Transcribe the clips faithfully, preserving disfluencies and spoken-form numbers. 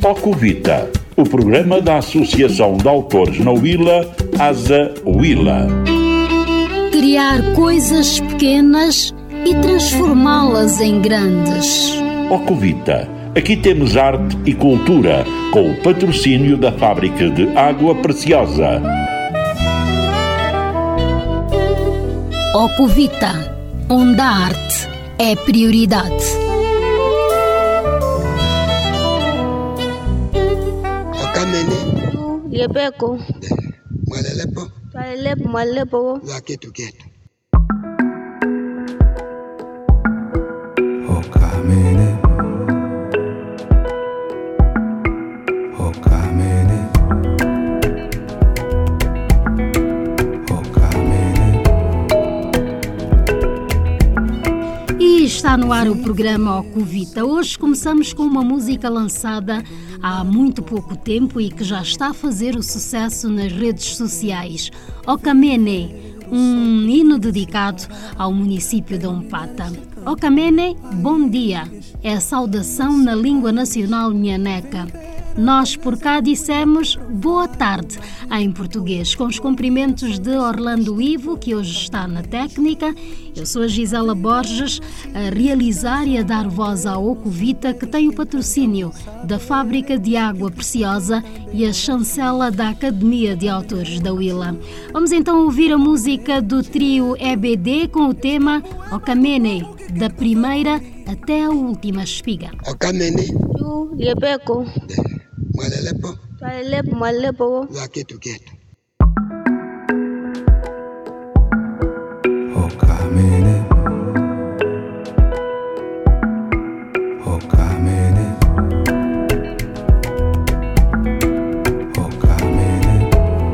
Ocuvita, o programa da Associação de Autores na Huila, Asa Huila. Criar coisas pequenas e transformá-las em grandes. Ocuvita, aqui temos arte e cultura, com o patrocínio da Fábrica de Água Preciosa. Ocuvita, onde a arte é prioridade. Yebeko. Mwalelepo. Mwalelepo, mwalelepo. Waketu ketu. Okamene. Okamene. Okamene. E está no ar o programa Ocuvita. Hoje começamos com uma música lançada há muito pouco tempo e que já está a fazer o sucesso nas redes sociais. Okamene, um hino dedicado ao município de Ompata. Okamene, bom dia, é a saudação na língua nacional nhaneca. Nós por cá dissemos boa tarde em português, com os cumprimentos de Orlando Ivo, que hoje está na técnica. Eu sou a Gisela Borges, a realizar e a dar voz à Ocuvita, que tem o patrocínio da Fábrica de Água Preciosa e a chancela da Academia de Autores da Huila. Vamos então ouvir a música do trio E B D com o tema Okamene, da primeira até a última espiga. Okamene. Yebeko. Mwalelepo. Mwalelepo, mwalelepo. Waketu ketu. Okamene. Okamene. Okamene.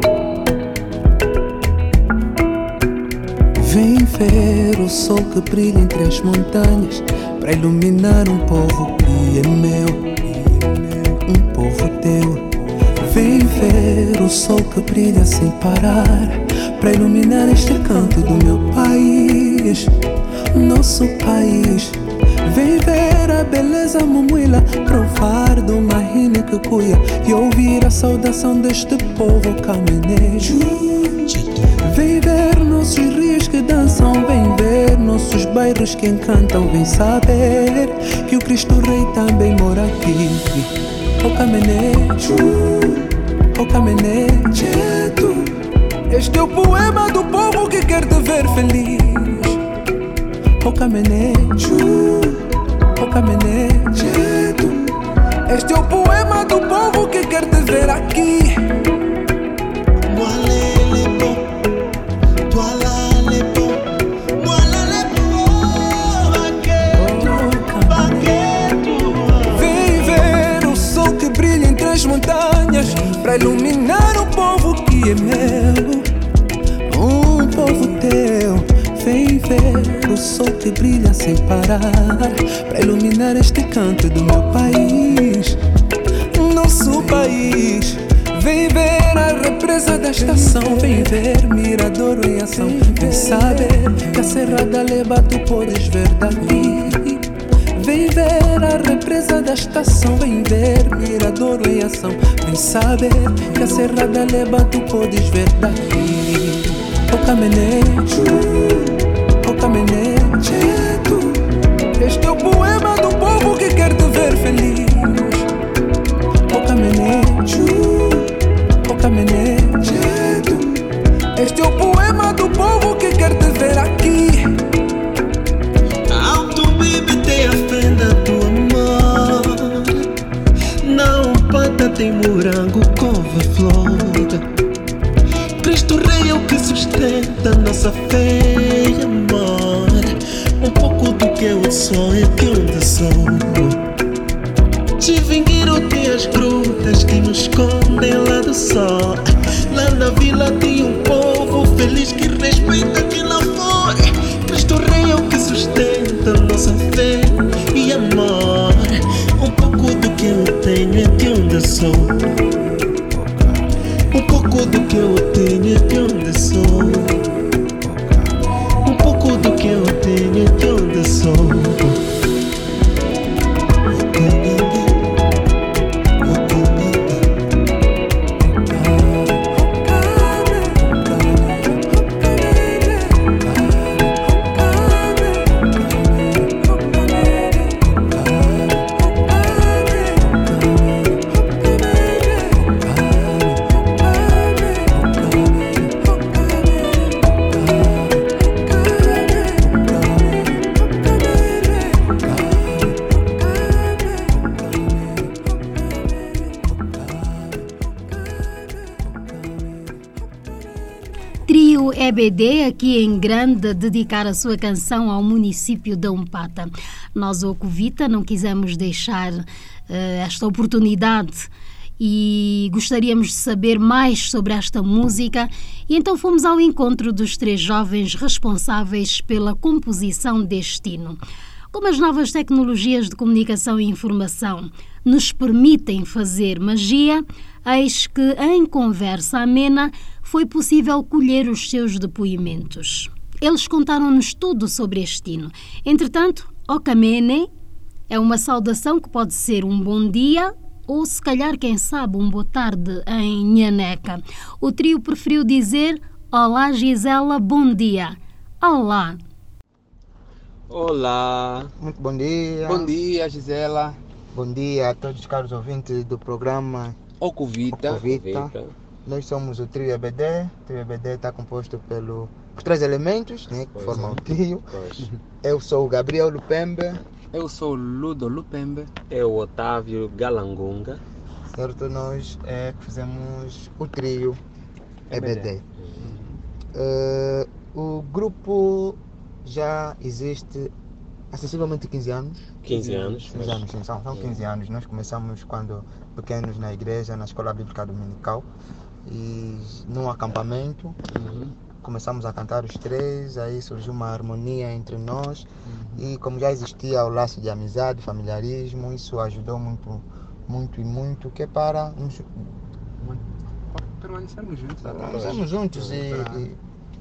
Vem ver o sol que brilha entre as montanhas, para iluminar um povo que é meu, um povo teu. Vem ver o sol que brilha sem parar, para iluminar este canto do meu país, nosso país. Vem ver a beleza mumuila, provar do mahine que cuia e ouvir a saudação deste povo camenejo. Vem ver nossos rios que dançam, vem ver nossos bairros que encantam, vem saber que o Cristo Rei também mora aqui. Ocamenejo, Ocamenejo, este é o poema do povo que quer te ver feliz. Ocamenejo, Ocamenejo, este é o poema do povo que quer te ver aqui. Montanhas, para iluminar um povo que é meu, um povo teu. Vem ver o sol que brilha sem parar, para iluminar este canto do meu país, nosso país. Vem ver a represa da estação, vem ver Miradouro em ação, vem saber que a Serrada leva, tu podes ver daqui. Vem ver a represa da estação, vem ver Miradouro em ação, vem saber que a Serrada leva, tu podes ver daqui. Ocamenejo, Ocamenejo, este é o poema do povo que quer te ver feliz. Ocamenejo, Ocamenejo, este é o poema do povo que quer te ver aqui. Tem morango, couve-flor. Cristo Rei é o que sustenta nossa fé e amor. Um pouco do que eu sou é que onde sou. Chivingueiro tem as grutas que nos escondem lá do sol. Lá na vila tem um povo feliz que respeita quem lá for. Cristo Rei é o que sustenta nossa fé e amor. Um pouco do que eu tenho é de onde sou. Um pouco do que eu tenho é de onde sou. Um pouco do que eu tenho é de onde sou. E B D aqui em grande a dedicar a sua canção ao município de Umpata. Nós, o Covita, não quisemos deixar uh, esta oportunidade e gostaríamos de saber mais sobre esta música, e então fomos ao encontro dos três jovens responsáveis pela composição deste hino. Como as novas tecnologias de comunicação e informação nos permitem fazer magia, eis que, em conversa amena, foi possível colher os seus depoimentos. Eles contaram-nos tudo sobre este hino. Entretanto, Okamene é uma saudação que pode ser um bom dia ou, se calhar, quem sabe, um boa tarde em Nhaneca. O trio preferiu dizer: olá, Gisela, bom dia. Olá. Olá. Muito bom dia. Bom dia, Gisela. Bom dia a todos os caros ouvintes do programa O Covita. O Covita. Nós somos o trio E B D. O trio E B D está composto pelo, por três elementos, né, que pois formam é. o trio. Pois. Eu sou o Gabriel Lupembe. Eu sou o Ludo Lupembe. Eu, o Otávio Galangunga. Certo, nós é, fizemos o trio E B D. E B D. Uh, o grupo já existe há sensivelmente quinze anos. quinze anos. quinze anos, sim, são, são quinze anos. Nós começamos quando pequenos na igreja, na escola bíblica dominical, e num acampamento. Uhum. Começamos a cantar os três, aí surgiu uma harmonia entre nós. Uhum. E como já existia o laço de amizade, familiarismo, isso ajudou muito, muito e muito, que é para nos... permanecermos juntos. Permanecermos juntos e, e,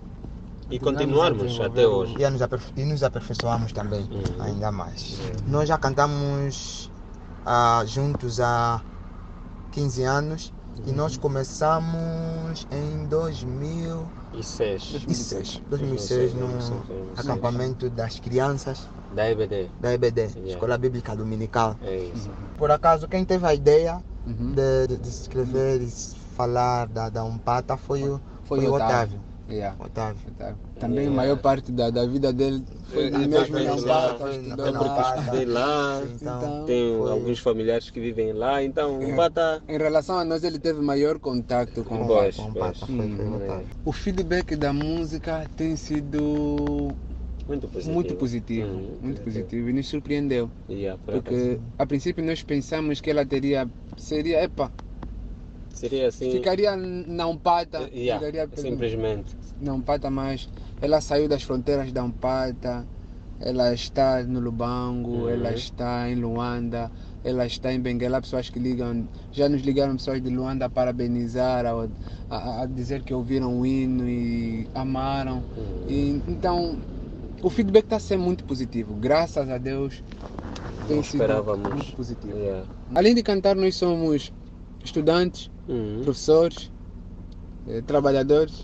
e continuarmos até hoje. E, nos, aperfei- e nos aperfeiçoamos também, uhum. ainda mais. Uhum. Nós já cantamos ah, juntos há quinze anos. E nós começamos em dois mil e seis, dois mil e seis no acampamento das crianças da E B D, da E B D, yeah. Escola Bíblica Dominical. É isso. Por acaso, quem teve a ideia uhum. de, de, de escrever e falar da, da Umpata foi o, foi foi o Otávio. Otávio. Yeah. Otávio. Otávio. Também a yeah. maior parte da, da vida dele foi é, mesmo na Umpata, estudou lá, então, tem foi... alguns familiares que vivem lá, então Umpata... Em relação a nós, ele teve maior contato com o Umpata. Hum, o feedback da música tem sido muito positivo, muito positivo, hum, muito positivo e nos surpreendeu, yeah, por porque a princípio nós pensamos que ela teria, seria, epa, seria assim, ficaria na Umpata, yeah, ficaria simplesmente na Umpata, mas ela saiu das fronteiras da Umpata, ela está no Lubango, uhum. ela está em Luanda, ela está em Benguela. Pessoas que ligam, já nos ligaram pessoas de Luanda a parabenizar, a, a, a dizer que ouviram o hino e amaram. Uhum. E, então o feedback está sendo muito positivo, graças a Deus. Tem Não sido esperávamos. muito positivo. Yeah. Além de cantar, nós somos estudantes, uhum. professores, eh, trabalhadores,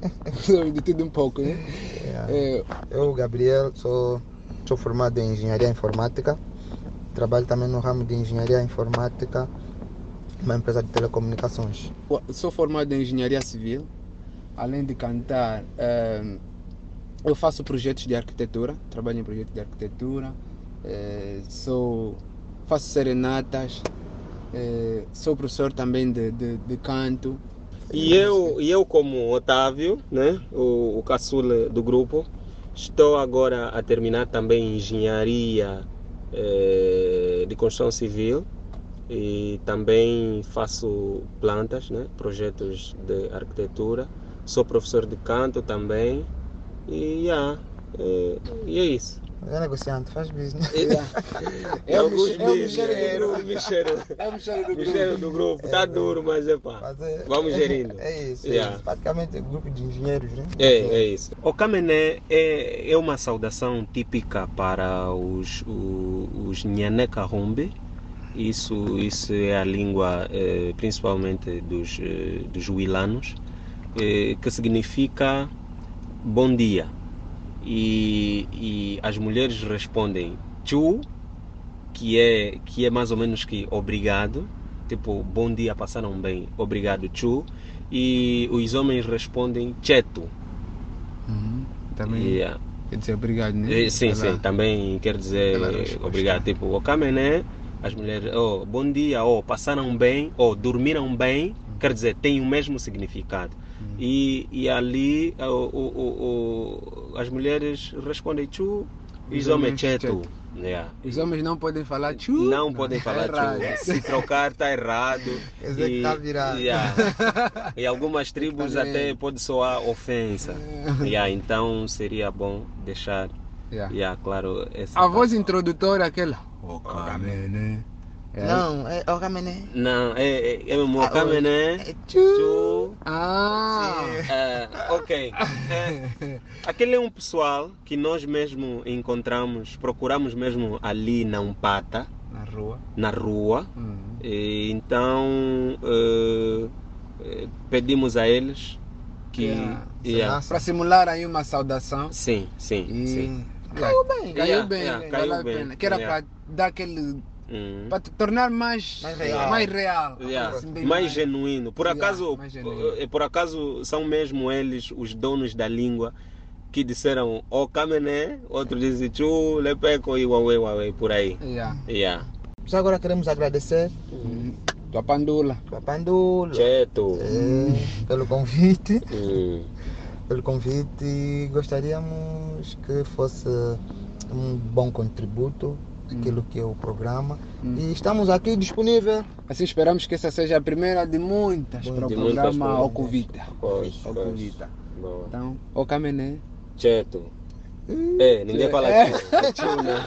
de tudo um pouco, né? Yeah. Eh, eu, Gabriel, sou, sou formado em engenharia informática, trabalho também no ramo de engenharia informática, uma empresa de telecomunicações. Sou formado em engenharia civil, além de cantar, eh, eu faço projetos de arquitetura, trabalho em projetos de arquitetura, eh, sou, faço serenatas, eh, sou professor também de, de, de canto. E eu, e eu como Otávio, né, o, o caçula do grupo, estou agora a terminar também engenharia eh, de construção civil e também faço plantas, né, projetos de arquitetura. Sou professor de canto também e, yeah, é, e é isso. É negociante, faz business. É, é o bicheiro do grupo. Está duro, mas é pá. É, vamos gerindo. É isso. Yeah. É isso. Praticamente é um grupo de engenheiros, né? É, é isso. O Kamené é, é uma saudação típica para os, os, os Nhaneca Rumbe. Isso, isso é a língua eh, principalmente dos, eh, dos Wilanos, eh, que significa bom dia. E, e as mulheres respondem chu, que é, que é mais ou menos que obrigado, tipo bom dia, passaram bem, obrigado chu. E os homens respondem cheto. Uhum. Também yeah. Quer dizer obrigado, né? E, sim, ela, sim, também quer dizer obrigado. Tipo, o Kamené, as mulheres, oh, bom dia, ou oh, passaram bem, ou oh, dormiram bem, uhum. Quer dizer, tem o mesmo significado. Uhum. E, e ali o, o, o, as mulheres respondem chu e os homens cheto. Yeah. Os homens não podem falar chu? Não, não podem falar chu. Se trocar está errado. Esse e, tá virado. Yeah. E algumas tribos até pode soar ofensa. Yeah, então seria bom deixar. Yeah. Yeah, claro, a voz introdutória aquela. O Kamene. É. Não, é o Kamene. Não, é, é, é o Kamene. É chu. Ah. É, ok. É, aquele é um pessoal que nós mesmo encontramos, procuramos mesmo ali na Umpata. Na rua. Na rua. Uhum. E, então uh, uh, pedimos a eles que. Yeah. Yeah. Para simular aí uma saudação. Sim, sim, e... sim. Caiu bem, caiu yeah, bem, yeah, né? caiu Vale bem. a pena. Que era Yeah. para dar aquele. Hum. Para tornar mais, mais real. Mais, real, yeah. assim, mais, mais genuíno. Por yeah, acaso, genuíno. por acaso são mesmo eles os donos da língua que disseram o Kamene, outro disse chu, lepeco e uauê, uauê, por aí. Yeah. Yeah. Já agora queremos agradecer. Uhum. Tua Pandula. Tua Pandula. Cheto. É, pelo convite. Uhum. Pelo convite, gostaríamos que fosse um bom contributo aquilo que é o programa. Hum. E estamos aqui disponíveis. Assim esperamos que essa seja a primeira de muitas de para o programa Ocuvita. Ocuvita. Então, o Kamene. Cheto. Hum. É, ninguém fala é. Cheto, né?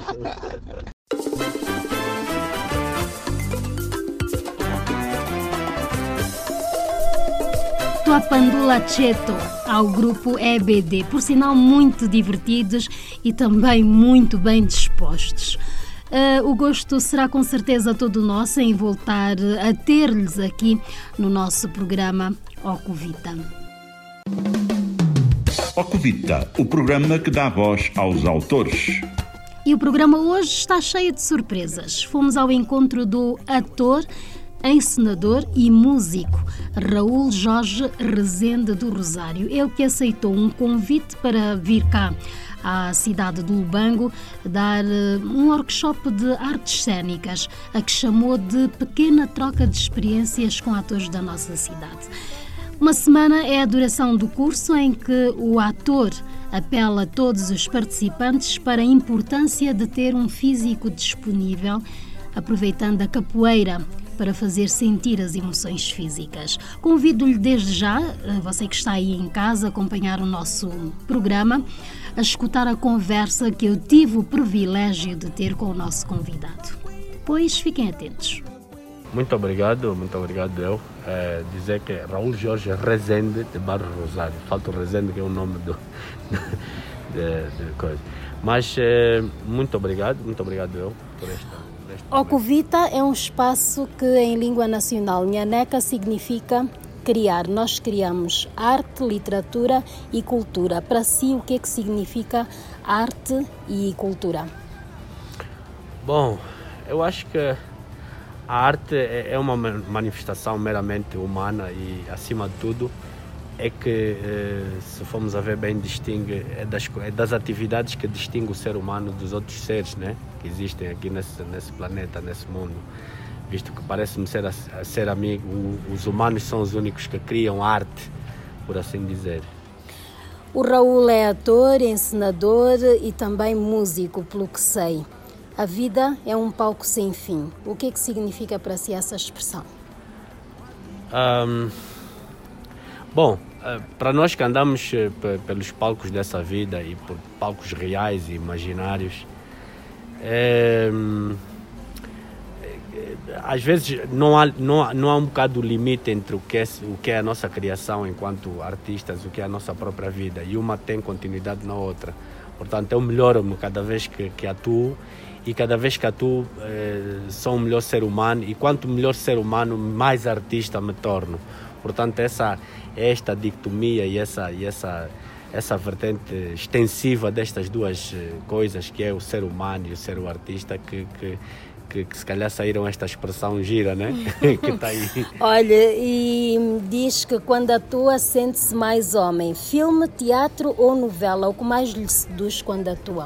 Tua Pandula Cheto ao grupo E B D, por sinal muito divertidos e também muito bem dispostos. Uh, o gosto será com certeza todo nosso em voltar a ter-lhes aqui no nosso programa Ocuvita. Ocuvita, o programa que dá voz aos autores. E o programa hoje está cheio de surpresas. Fomos ao encontro do ator, encenador e músico Raul Jorge Rezende do Rosário. Ele que aceitou um convite para vir cá à cidade de Lubango dar um workshop de artes cênicas, a que chamou de pequena troca de experiências com atores da nossa cidade. Uma semana é a duração do curso em que o ator apela a todos os participantes para a importância de ter um físico disponível, aproveitando a capoeira para fazer sentir as emoções físicas. Convido-lhe desde já, você que está aí em casa, a acompanhar o nosso programa, a escutar a conversa que eu tive o privilégio de ter com o nosso convidado. Pois fiquem atentos. Muito obrigado, muito obrigado eu. É, dizer que é Raul Jorge Rezende de Barro Rosário. Falta o Rezende, que é o nome do, de, de coisa. Mas é, muito obrigado, muito obrigado eu por esta. Ocuvita é um espaço que em língua nacional nhaneca significa criar. Nós criamos arte, literatura e cultura. Para si, o que é que significa arte e cultura? Bom, eu acho que a arte é uma manifestação meramente humana e, acima de tudo, é que, se formos a ver bem, distingue, é das, é das atividades que distingue o ser humano dos outros seres, né, que existem aqui nesse, nesse planeta, nesse mundo. Visto que parece-me ser, a, a ser amigo, os humanos são os únicos que criam arte, por assim dizer. O Raul é ator, encenador e também músico, pelo que sei. A vida é um palco sem fim. O que é que significa para si essa expressão? Um, bom, para nós que andamos pelos palcos dessa vida e por palcos reais e imaginários, é, às vezes não há, não, há, não há um bocado de limite entre o que, é, o que é a nossa criação enquanto artistas, o que é a nossa própria vida, e uma tem continuidade na outra. Portanto, eu melhoro-me cada vez que, que atuo, e cada vez que atuo eh, sou um melhor ser humano, e quanto melhor ser humano, mais artista me torno. Portanto, essa, esta dicotomia e essa, e essa, essa vertente extensiva destas duas coisas, que é o ser humano e o ser o artista, que, que, que, que se calhar saíram esta expressão gira, né? Que está aí. Olha, e diz que quando atua sente-se mais homem. Filme, teatro ou novela? O que mais lhe seduz quando atua?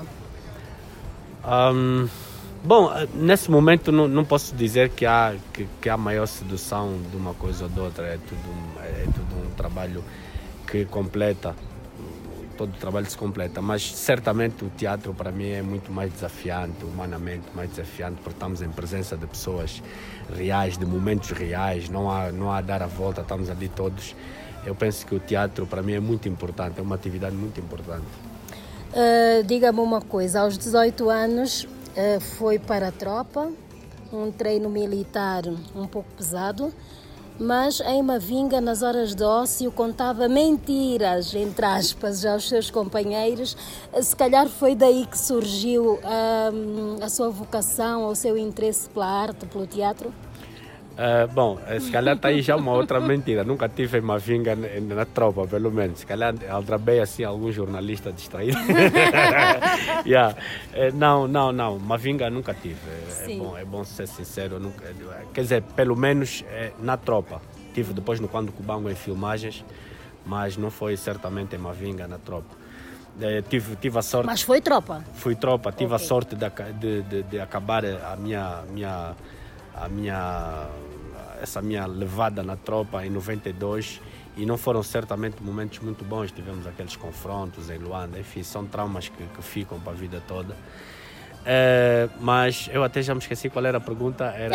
Um, bom, nesse momento não, não posso dizer que há, que, que há maior sedução de uma coisa ou de outra. É tudo, é tudo um trabalho que completa, todo o trabalho se completa, mas certamente o teatro para mim é muito mais desafiante, humanamente mais desafiante, porque estamos em presença de pessoas reais, de momentos reais, não há, não há a dar a volta, estamos ali todos. Eu penso que o teatro para mim é muito importante, é uma atividade muito importante. Uh, diga-me uma coisa, aos dezoito anos uh, foi para a tropa, um treino militar um pouco pesado, mas em Mavinga, nas horas de ócio, contava mentiras, entre aspas, aos seus companheiros. Se calhar foi daí que surgiu um, a sua vocação, ou o seu interesse pela arte, pelo teatro? Uh, bom, se calhar está aí já uma outra mentira. Nunca tive uma vinga na, na tropa, pelo menos. Se calhar aldrabei assim algum jornalista distraído. yeah. uh, não, não, não. Uma vinga nunca tive. É, é, bom, é bom ser sincero. Nunca, quer dizer, pelo menos é, na tropa. Tive depois no Quando Cubango em filmagens, mas não foi certamente em Mavinga na tropa. Uh, tive, tive a sorte... Mas foi tropa? Fui tropa. Tive okay. a sorte de, de, de, de acabar a minha... minha a minha, essa minha levada na tropa em noventa e dois, e não foram certamente momentos muito bons. Tivemos aqueles confrontos em Luanda, enfim, são traumas que, que ficam para a vida toda. É, mas eu até já me esqueci qual era a pergunta. Era,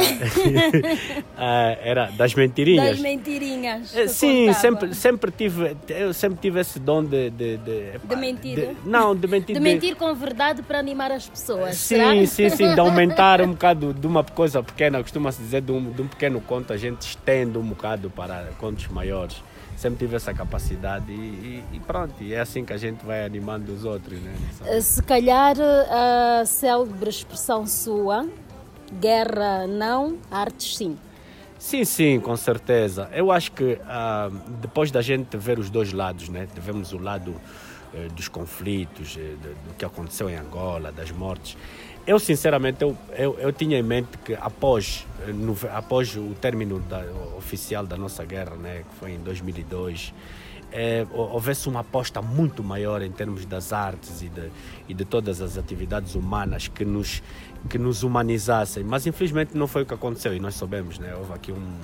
era das mentirinhas. Das mentirinhas. É, sim, sempre, sempre tive, eu sempre tive esse dom de... De, de, de mentir? De, não, de mentir. De mentir com verdade para animar as pessoas. Sim, será? sim, sim, de aumentar um bocado de uma coisa pequena, costuma-se dizer de um, de um pequeno conto, a gente estende um bocado para contos maiores. Sempre tive essa capacidade e, e, e pronto, e é assim que a gente vai animando os outros, né? Se calhar a célebre expressão sua, guerra não, artes sim. Sim, sim, com certeza. Eu acho que uh, depois da gente ver os dois lados, né? Vemos o lado uh, dos conflitos, uh, do que aconteceu em Angola, das mortes. Eu, sinceramente, eu, eu, eu tinha em mente que após, no, após o término da, oficial da nossa guerra, né, que foi em dois mil e dois, é, houvesse uma aposta muito maior em termos das artes e de, e de todas as atividades humanas que nos, que nos humanizassem. Mas, infelizmente, não foi o que aconteceu e nós soubemos, né, houve aqui um,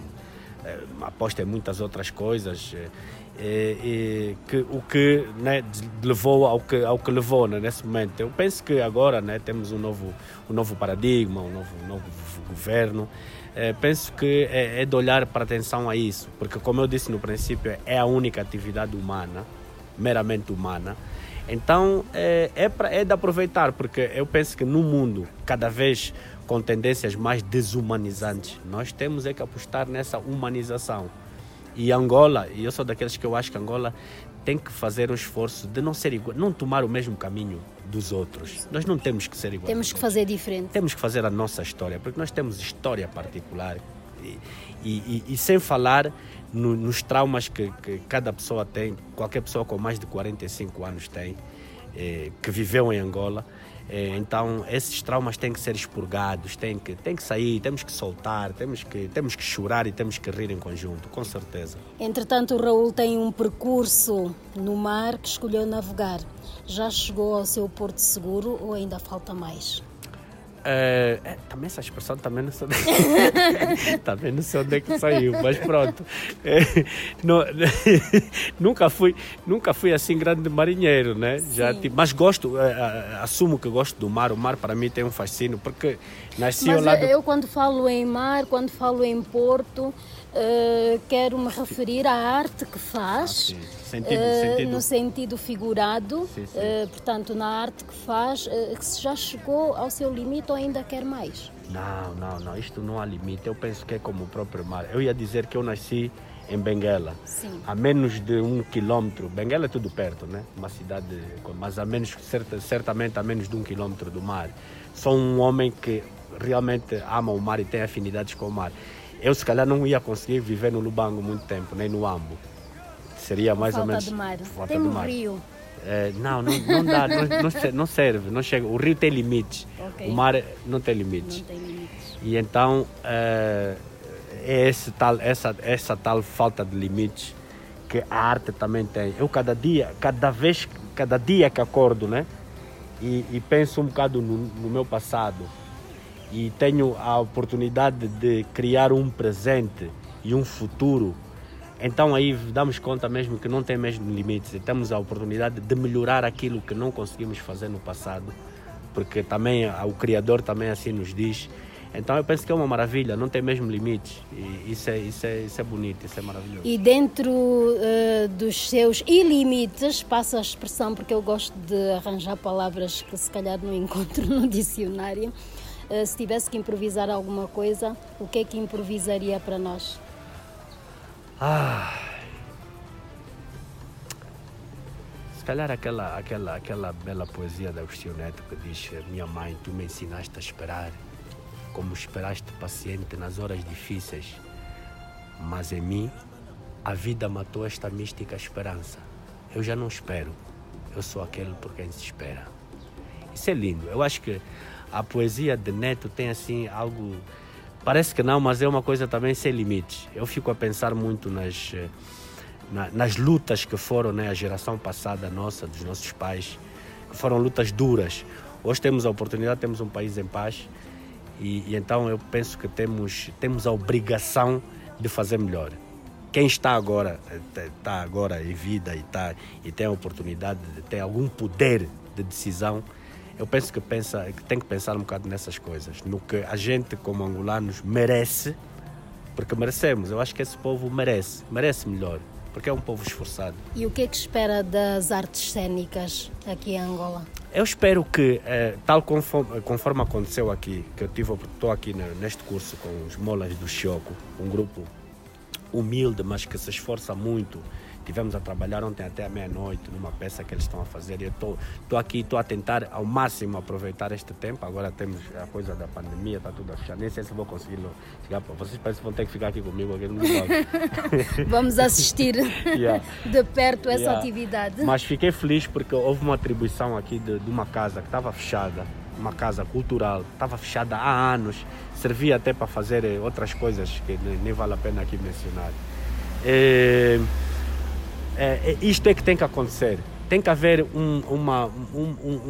é, uma aposta em muitas outras coisas. É, E, e que, o que, né, levou ao que, ao que levou, né, nesse momento. Eu penso que agora, né, temos um novo, um novo paradigma, um novo, um novo governo. É, penso que é, é de olhar para atenção a isso, porque, como eu disse no princípio, é a única atividade humana, meramente humana. Então é, é, pra, é de aproveitar, porque eu penso que no mundo, cada vez com tendências mais desumanizantes, nós temos é que apostar nessa humanização. E Angola, e eu sou daqueles que eu acho que Angola tem que fazer um esforço de não ser igual, não tomar o mesmo caminho dos outros. Nós não temos que ser iguais. Temos que fazer diferente. Temos que fazer a nossa história, porque nós temos história particular. E, e, e sem falar no, nos traumas que, que cada pessoa tem, qualquer pessoa com mais de quarenta e cinco anos tem, eh, que viveu em Angola. Então esses traumas têm que ser expurgados, têm que, têm que sair, temos que soltar, temos que, temos que chorar e temos que rir em conjunto, com certeza. Entretanto, o Raul tem um percurso no mar que escolheu navegar. Já chegou ao seu porto seguro ou ainda falta mais? É, é, também essa expressão também não sei também não sei onde é que saiu, mas pronto. É, não, nunca fui nunca fui assim grande marinheiro, né? Já, tipo, mas gosto, é, assumo que gosto do mar. O mar para mim tem um fascínio, porque nasci mas ao lado... eu quando falo em mar, quando falo em porto, Uh, quero me referir à arte que faz, ah, sentido, uh, sentido. no sentido figurado, sim, sim. Uh, portanto, na arte que faz, uh, que se já chegou ao seu limite ou ainda quer mais? Não, não, não, isto não há limite. Eu penso que é como o próprio mar. Eu ia dizer que eu nasci em Benguela, sim. a menos de um quilômetro. Benguela é tudo perto, né? Uma cidade, mas a menos, certamente a menos de um quilômetro do mar. Sou um homem que realmente ama o mar e tem afinidades com o mar. Eu, se calhar, não ia conseguir viver no Lubango muito tempo, nem no Ambo. Seria mais falta ou menos... De mar. Falta tem de um mar. rio. É, não, não, não dá, não, não, não serve, não chega. O rio tem limites, okay. O mar não tem limites. Não tem limites. E então, é, é esse tal, essa, essa tal falta de limites que a arte também tem. Eu, cada dia, cada vez, cada dia que acordo, né? E, e penso um bocado no, no meu passado, e tenho a oportunidade de criar um presente e um futuro Então aí damos conta mesmo que não tem mesmo limites e temos a oportunidade de melhorar aquilo que não conseguimos fazer no passado, porque também o Criador também assim nos diz. Então eu penso que é uma maravilha, não tem mesmo limites e isso é, isso é, isso é bonito, isso é maravilhoso. E dentro uh, dos seus ilimites, passa a expressão, porque eu gosto de arranjar palavras que se calhar não encontro no dicionário, uh, se tivesse que improvisar alguma coisa, o que é que improvisaria para nós? Ah, se calhar aquela, aquela, aquela bela poesia de Agostinho Neto que diz: minha mãe, tu me ensinaste a esperar, como esperaste paciente nas horas difíceis, mas em mim a vida matou esta mística esperança. Eu já não espero, eu sou aquele por quem se espera. Isso é lindo. Eu acho que a poesia de Neto tem assim algo... Parece que não, mas é uma coisa também sem limites. Eu fico a pensar muito nas, na, nas lutas que foram, né, a geração passada nossa, dos nossos pais, que foram lutas duras. Hoje temos a oportunidade, temos um país em paz e, e então eu penso que temos, temos a obrigação de fazer melhor. Quem está agora, está agora em vida e, está, e tem a oportunidade de ter algum poder de decisão, eu penso que, pensa, que tem que pensar um bocado nessas coisas, no que a gente como angolanos merece, porque merecemos. Eu acho que esse povo merece, merece melhor, porque é um povo esforçado. E o que é que espera das artes cênicas aqui em Angola? Eu espero que, eh, tal conforme, conforme aconteceu aqui, que eu tive, estou aqui neste curso com os Molas do Choco, um grupo humilde, mas que se esforça muito. Tivemos a trabalhar ontem até a meia-noite numa peça que eles estão a fazer e eu estou aqui, estou a tentar ao máximo aproveitar este tempo. Agora temos a coisa da pandemia, está tudo a fechar, nem sei se vou conseguir chegar para vocês, parece que vão ter que ficar aqui comigo. Aqui no Vamos assistir yeah. de perto essa yeah. atividade. Mas fiquei feliz porque houve uma atribuição aqui de, de uma casa que estava fechada, uma casa cultural, estava fechada há anos, servia até para fazer outras coisas que nem vale a pena aqui mencionar. E, É, isto é que tem que acontecer. Tem que haver um, uma, um,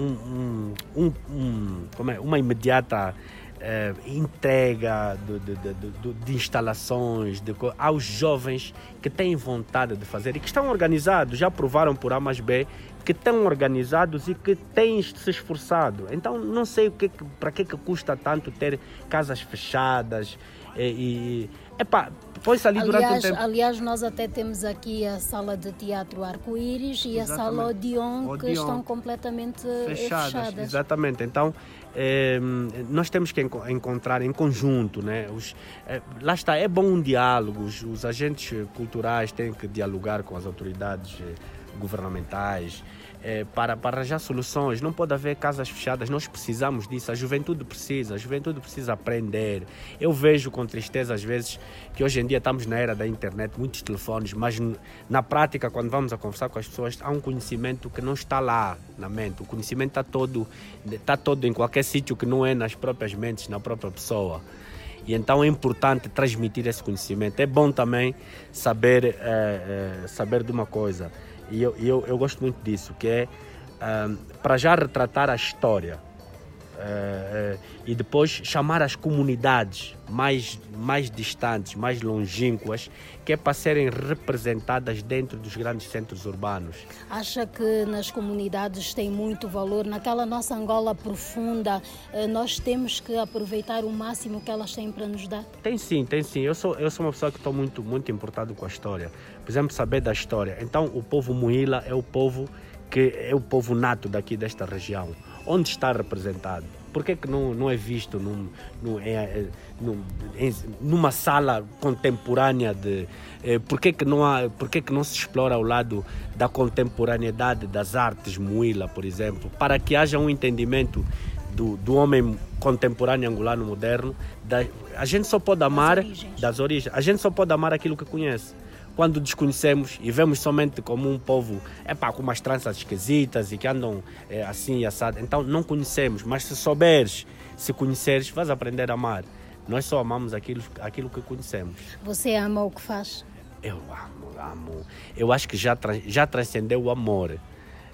um, um, um, como é? uma imediata é, entrega de, de, de, de, de instalações de, aos jovens que têm vontade de fazer e que estão organizados, já provaram por A mais B, que estão organizados e que têm se esforçado. Então não sei o que, para que, que custa tanto ter casas fechadas e... e epá, põe-se ali durante aliás, um tempo. Aliás, nós até temos aqui a sala de teatro Arco-Íris e exatamente. A sala Odeon, Odeon, que estão completamente fechadas. fechadas. Exatamente, então eh, nós temos que enco- encontrar em conjunto, né? Os, eh, lá está, é bom um diálogo, os, os agentes culturais têm que dialogar com as autoridades eh, governamentais, É, para, para arranjar soluções. Não pode haver casas fechadas, nós precisamos disso, a juventude precisa, a juventude precisa aprender. Eu vejo com tristeza às vezes que hoje em dia estamos na era da internet, muitos telefones, mas na prática, quando vamos a conversar com as pessoas, há um conhecimento que não está lá na mente, o conhecimento está todo, está todo em qualquer sítio que não é nas próprias mentes, na própria pessoa. E então é importante transmitir esse conhecimento. É bom também saber, é, é, saber de uma coisa. E eu, eu, eu gosto muito disso, que é um, para já retratar a história uh, uh, e depois chamar as comunidades mais, mais distantes, mais longínquas, que é para serem representadas dentro dos grandes centros urbanos. Acha que nas comunidades tem muito valor? Naquela nossa Angola profunda, nós temos que aproveitar o máximo que elas têm para nos dar? Tem sim, tem sim. Eu sou, eu sou uma pessoa que estou muito, muito importado com a história. Por exemplo, saber da história. Então, o povo Muila é o povo que é o povo nato daqui desta região. Onde está representado? Por que que não, não é visto num, num, é, num, em, numa sala contemporânea? De, é, por que que não há, por que que não se explora ao lado da contemporaneidade das artes Muila, por exemplo, para que haja um entendimento do, do homem contemporâneo angolano moderno? Da, a gente só pode amar das origens. das origens. A gente só pode amar aquilo que conhece. Quando desconhecemos e vemos somente como um povo epá, com umas tranças esquisitas e que andam é, assim e assado, então não conhecemos. Mas se souberes, se conheceres, vais aprender a amar. Nós só amamos aquilo, aquilo que conhecemos. Você ama o que faz? Eu amo, amo. Eu acho que já, já transcendeu o amor.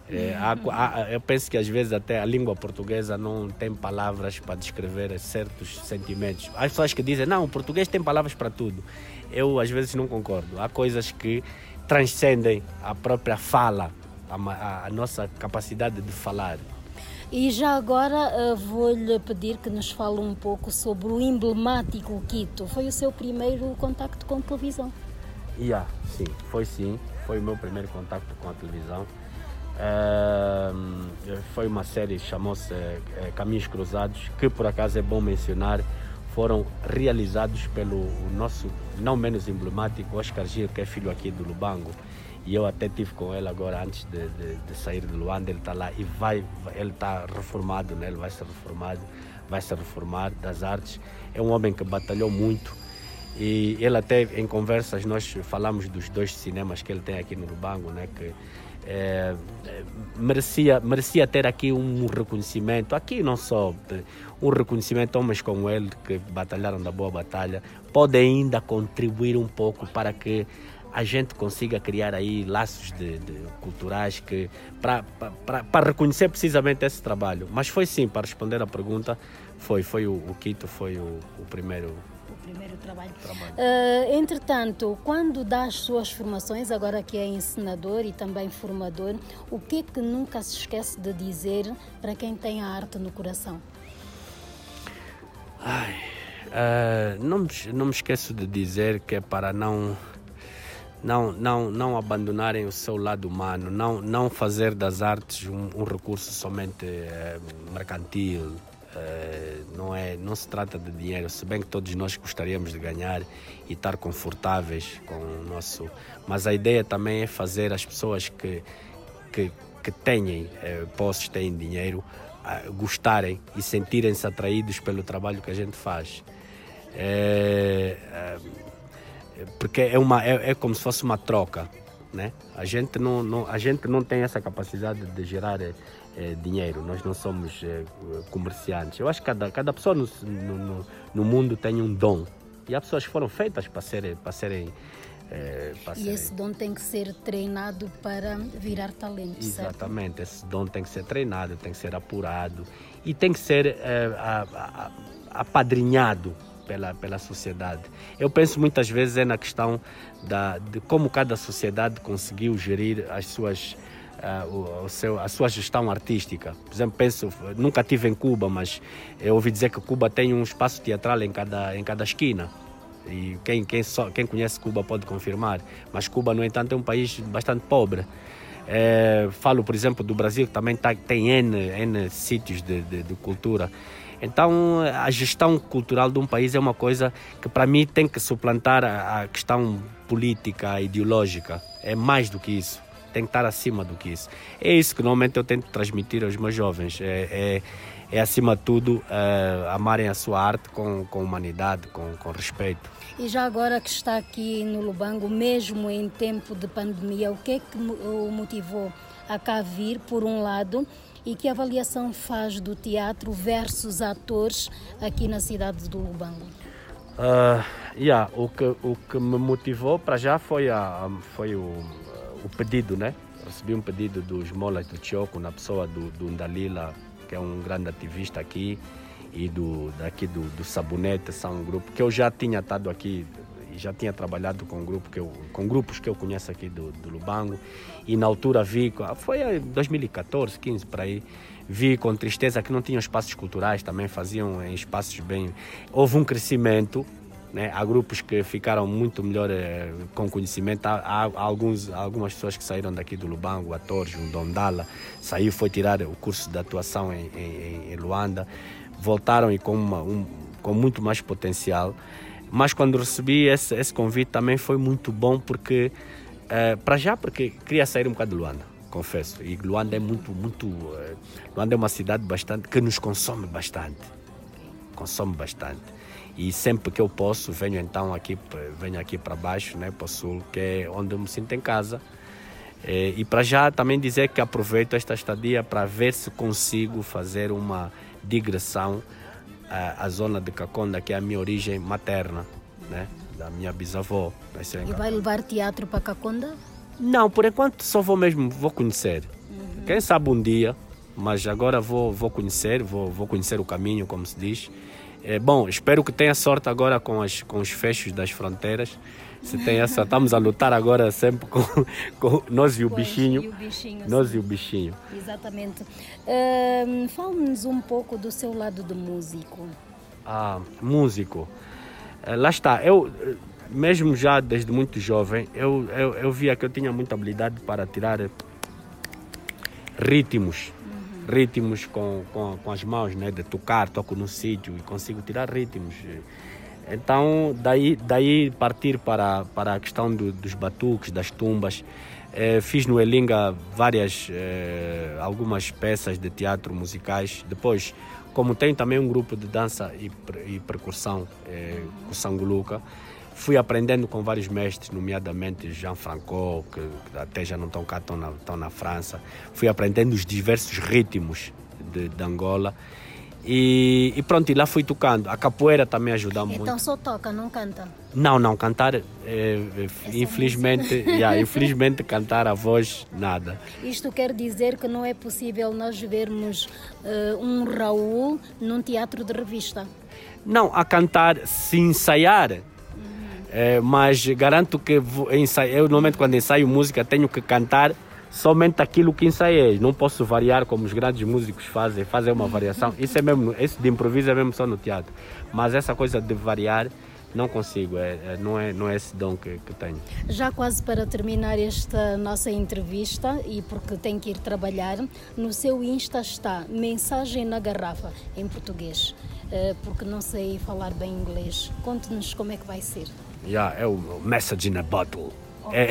É, há, há, eu penso que às vezes até a língua portuguesa não tem palavras para descrever certos sentimentos. Há pessoas que dizem, não, o português tem palavras para tudo. Eu às vezes não concordo. Há coisas que transcendem a própria fala, a, a nossa capacidade de falar. E já agora uh, vou-lhe pedir que nos fale um pouco sobre o emblemático Quito. Foi o seu primeiro contacto com a televisão? Yeah, sim, foi sim. Foi o meu primeiro contacto com a televisão. Uh, foi uma série que chamou-se uh, Caminhos Cruzados, que por acaso é bom mencionar, foram realizados pelo nosso, não menos emblemático, Oscar Gil, que é filho aqui do Lubango. E eu até estive com ele agora antes de, de, de sair de Luanda. Ele está lá e vai, ele está reformado, né? Ele vai ser reformado, vai se reformar das artes. É um homem que batalhou muito e ele até em conversas nós falamos dos dois cinemas que ele tem aqui no Lubango, né? Que é, merecia, merecia ter aqui um reconhecimento, aqui não só um reconhecimento, homens como ele que batalharam da boa batalha, podem ainda contribuir um pouco para que a gente consiga criar aí laços de, de culturais que para reconhecer precisamente esse trabalho. Mas foi sim, para responder à pergunta, foi, foi o, o Quito, foi o, o primeiro o primeiro trabalho. trabalho. Uh, entretanto, quando dá as suas formações, agora que é encenador e também formador, o que é que nunca se esquece de dizer para quem tem a arte no coração? Ai, uh, não, me, não me esqueço de dizer que é para não Não, não, não abandonarem o seu lado humano, não, não fazer das artes um, um recurso somente é, mercantil, é, não, é, não se trata de dinheiro, se bem que todos nós gostaríamos de ganhar e estar confortáveis com o nosso... Mas a ideia também é fazer as pessoas que, que, que têm é, posses, têm dinheiro, é, gostarem e sentirem-se atraídos pelo trabalho que a gente faz. É, é, porque é, uma, é, é como se fosse uma troca, né? A gente não, não, a gente não tem essa capacidade de gerar é, é, dinheiro, nós não somos é, comerciantes. Eu acho que cada, cada pessoa no, no, no mundo tem um dom e há pessoas que foram feitas para serem... Para serem, é, para e serem... esse dom tem que ser treinado para virar talento, Exatamente, certo? Esse dom tem que ser treinado, tem que ser apurado e tem que ser é, a, a, a, apadrinhado Pela, pela sociedade. Eu penso muitas vezes é na questão da, de como cada sociedade conseguiu gerir as suas, uh, o, o seu, a sua gestão artística. Por exemplo, penso, nunca estive em Cuba, mas eu ouvi dizer que Cuba tem um espaço teatral em cada, em cada esquina. E quem, quem, só, quem conhece Cuba pode confirmar. Mas Cuba, no entanto, é um país bastante pobre. É, falo, por exemplo, do Brasil, que também tá, tem N, N sítios de, de, de cultura. Então, a gestão cultural de um país é uma coisa que, para mim, tem que suplantar a questão política, ideológica. É mais do que isso. Tem que estar acima do que isso. É isso que, normalmente, eu tento transmitir aos meus jovens. É, é, é acima de tudo, é, amarem a sua arte com, com humanidade, com, com respeito. E já agora que está aqui no Lubango, mesmo em tempo de pandemia, o que é que o motivou a cá vir, por um lado, e que avaliação faz do teatro versus atores aqui na cidade do Lubango? Uh, yeah, o, que, o que me motivou para já foi, a, foi o, o pedido, né? Recebi um pedido dos Molas do Choco, na pessoa do, do Ndalila, que é um grande ativista aqui, e do, daqui do, do Sabonete, são um grupo que eu já tinha estado aqui, já tinha trabalhado com, um grupo que eu, com grupos que eu conheço aqui do, do Lubango, e na altura vi, foi em dois mil e catorze, quinze por aí, vi com tristeza que não tinham espaços culturais, também faziam em espaços bem... Houve um crescimento, né? Há grupos que ficaram muito melhor eh, com conhecimento, há, há, há, alguns, há algumas pessoas que saíram daqui do Lubango, atores, o Dondala, saiu, foi tirar o curso de atuação em, em, em Luanda, voltaram e com, uma, um, com muito mais potencial. Mas quando recebi esse, esse convite também foi muito bom porque, uh, para já, porque queria sair um bocado de Luanda, confesso. E Luanda é muito, muito... Uh, Luanda é uma cidade bastante, que nos consome bastante. Consome bastante. E sempre que eu posso, venho então aqui, venho aqui para baixo, né, para o sul, que é onde eu me sinto em casa. E, e para já também dizer que aproveito esta estadia para ver se consigo fazer uma digressão a, a zona de Caconda, que é a minha origem materna, né? Da minha bisavó. E vai levar teatro para Caconda? Não, por enquanto só vou mesmo, vou conhecer. Uhum. Quem sabe um dia, mas agora vou, vou conhecer, vou, vou conhecer o caminho, como se diz. É, bom, espero que tenha sorte agora com, as, com os fechos das fronteiras. Se tem essa, estamos a lutar agora sempre com, com nós e o Pois, bichinho. e o bichinho, nós sim. e o bichinho. Exatamente. Uh, Fale-nos um pouco do seu lado de músico. Ah, músico. É, lá está, eu mesmo já desde muito jovem, eu, eu, eu via que eu tinha muita habilidade para tirar ritmos. Uhum. Ritmos com, com, com as mãos, né? De tocar, toco no sítio e consigo tirar ritmos. Então, daí, daí partir para, para a questão do, dos batuques, das tumbas. Eh, fiz no Elinga várias, eh, algumas peças de teatro musicais. Depois, como tenho também um grupo de dança e, e percussão, eh, o Sanguluca, fui aprendendo com vários mestres, nomeadamente Jean Franco, que, que até já não estão cá, estão na, estão na França. Fui aprendendo os diversos ritmos de, de Angola. E, e pronto, e lá fui tocando. A capoeira também ajuda muito. Então só toca, não canta? Não, não, cantar, é, é, infelizmente, yeah, infelizmente cantar a voz, nada. Isto quer dizer que não é possível nós vermos uh, um Raul num teatro de revista? Não, a cantar, se ensaiar, uhum. é, mas garanto que vou ensaiar, eu normalmente quando ensaio música tenho que cantar somente aquilo que ensaiei, não posso variar como os grandes músicos fazem, fazer uma variação. Isso é mesmo, esse de improviso é mesmo só no teatro. Mas essa coisa de variar, não consigo, é, é, não, é, não é esse dom que, que tenho. Já quase para terminar esta nossa entrevista, e porque tenho que ir trabalhar, no seu Insta está Mensagem na Garrafa, em português, porque não sei falar bem inglês. Conte-nos como é que vai ser. Yeah, é o Message in a Bottle. É,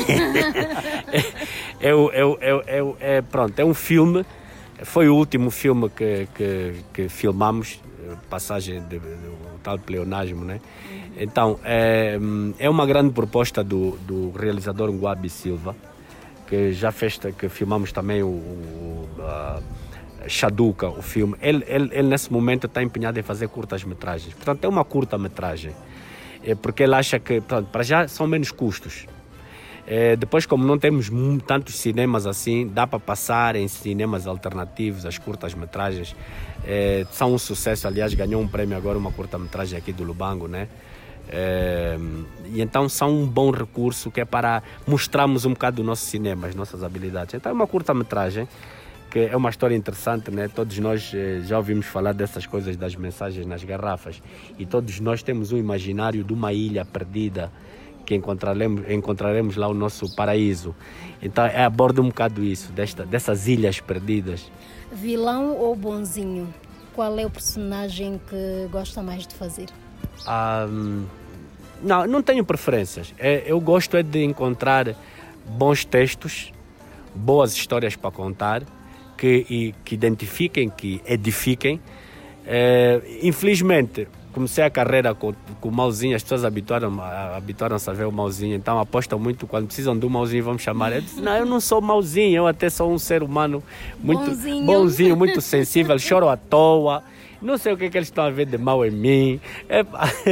é, é, é, é, é, pronto, é um filme, foi o último filme que, que, que filmamos, passagem do tal pleonasmo, né? Então, é, é uma grande proposta do, do realizador Nguabi Silva, que já fez, que filmamos também o, o a Shaduka, o filme. Ele, ele, ele nesse momento está empenhado em fazer curtas-metragens, portanto é uma curta-metragem, é porque ele acha que, pronto, para já são menos custos. É, depois, como não temos tantos cinemas assim, dá para passar em cinemas alternativos, as curtas-metragens. É, são um sucesso, aliás, ganhou um prêmio agora, uma curta-metragem aqui do Lubango, né? É, e então são um bom recurso que é para mostrarmos um bocado do nosso cinema, as nossas habilidades. Então é uma curta-metragem, que é uma história interessante, né? Todos nós eh, já ouvimos falar dessas coisas, das mensagens nas garrafas, e todos nós temos um imaginário de uma ilha perdida, que encontraremos, encontraremos lá o nosso paraíso. Então é, aborda um bocado isso, desta, dessas ilhas perdidas. Vilão ou bonzinho? Qual é o personagem que gosta mais de fazer? Ah, não, não tenho preferências. É, eu gosto é de encontrar bons textos, boas histórias para contar, que, e, que identifiquem, que edifiquem. É, infelizmente, comecei a carreira com, com o Mauzinho, as pessoas habituaram, habituaram-se a ver o Mauzinho, então apostam muito, quando precisam do Mauzinho, vamos chamar. Eu disse, não, eu não sou Mauzinho, eu até sou um ser humano muito bonzinho, bonzinho muito sensível, choro à toa, não sei o que é que eles estão a ver de mal em mim. É...